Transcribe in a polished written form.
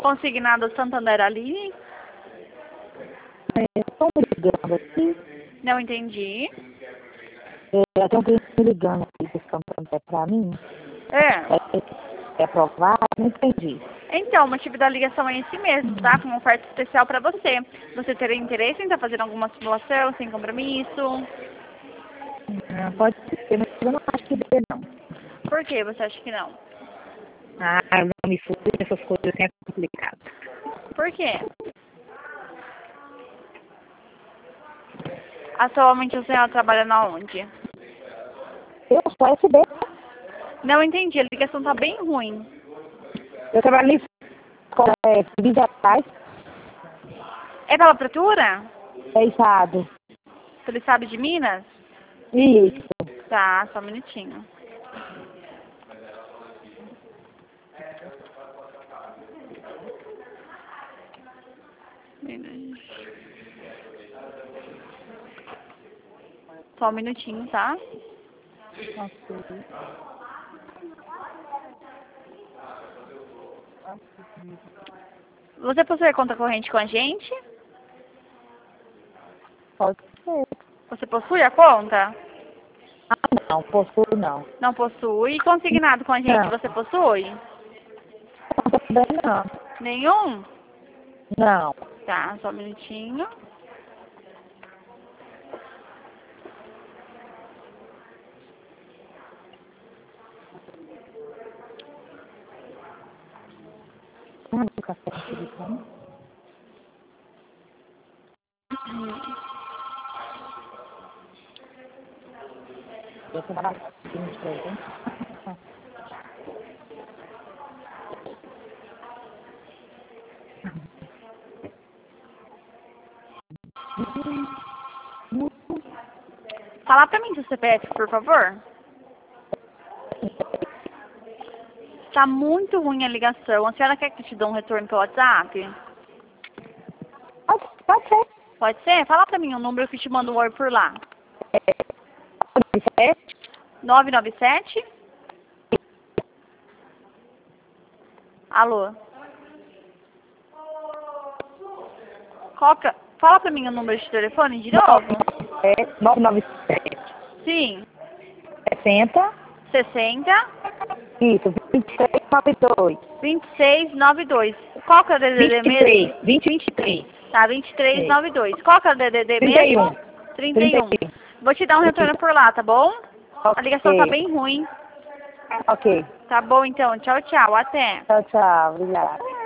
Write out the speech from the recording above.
Consignado Santander Aline? Estou me ligando aqui. Não entendi. Tem um cliente me ligando aqui do Santander para mim. É. É aprovado? Não entendi. Então, o motivo da ligação é esse mesmo, tá? Com uma oferta especial para você. Você teria interesse em estar fazendo alguma simulação sem compromisso? Pode ser, mas eu não acho que dê, não. Por que você acha que não? Eu não me fui, essas coisas assim é complicado. Por quê? Atualmente a senhora trabalha na onde? Eu sou SD. Não entendi, a ligação tá bem ruim. Eu trabalho em vídeo atrás. É pela prefeitura? É Estado. Pelo estado de Minas? Isso. Tá, só um minutinho. Só um minutinho, tá? Ok. Você possui conta corrente com a gente? Pode ser. Você possui a conta? Não, possuo não. Não possui. E consignado com a gente, Não. você possui? Não, também não. Nenhum? Não. Tá, só um minutinho. O café tá ligando. Eu trabalho de presente. Fala pra mim seu CPF, por favor. Tá muito ruim a ligação. A senhora quer que eu te dê um retorno pelo WhatsApp? Pode ser. Pode ser? Fala pra mim o número que eu te mando um oi por lá. 997? Alô? Fala pra mim o número de telefone de novo. 997. Sim. 60. 60 Isso, 2692. 2692. Qual que é o DDD mesmo? 23. Tá, 2392. Qual que é o DDD 31. mesmo? 31. Vou te dar um retorno por lá, tá bom? A ligação tá bem ruim. Ok. Tá bom então. Tchau, tchau. Até. Tchau, tchau. Obrigada.